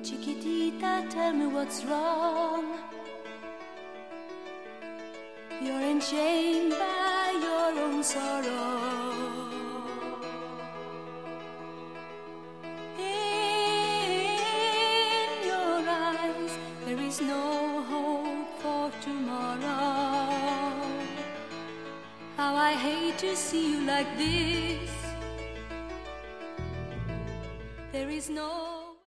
Chiquitita, tell me what's wrong. You're enchained by your own sorrow. In your eyes there is no hope for tomorrow. How I hate to see you like this. There is no